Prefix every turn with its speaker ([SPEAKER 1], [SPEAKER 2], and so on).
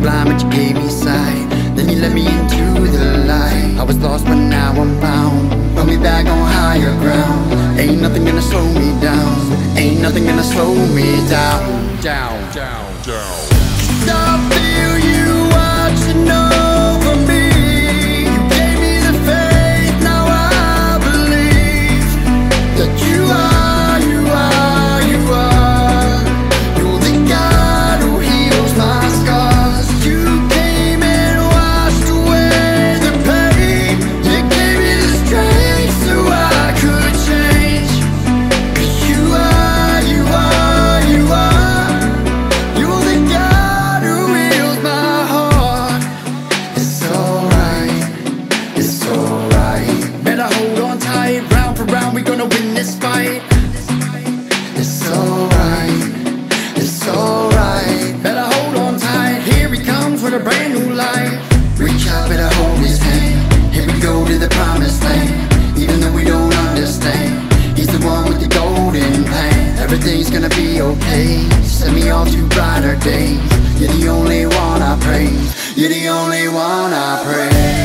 [SPEAKER 1] blind, but you gave me sight. Then you led me into the light. I was lost, but now I'm found. Put me back on higher ground. Ain't nothing gonna slow me down. Ain't nothing gonna slow me down. Down, down, down. I feel you watching over me. You gave me the faith, now I believe that you are, you are, you are. You're the God who heals my scars. You came and washed away the pain. You gave me the strength so I could change. 'Cause you are, you are, you are. You're the God who heals my heart. It's alright, it's alright. Better hold on tight, round for round we gonna win this fight. It's alright, it's alright. Better hold on tight, here he comes with a brand new life. Reach out, better hold his hand. Here we go to the promised land. Even though we don't understand, he's the one with the golden plan. Everything's gonna be okay. Send me on to brighter days. You're the only one I praise. You're the only one I praise.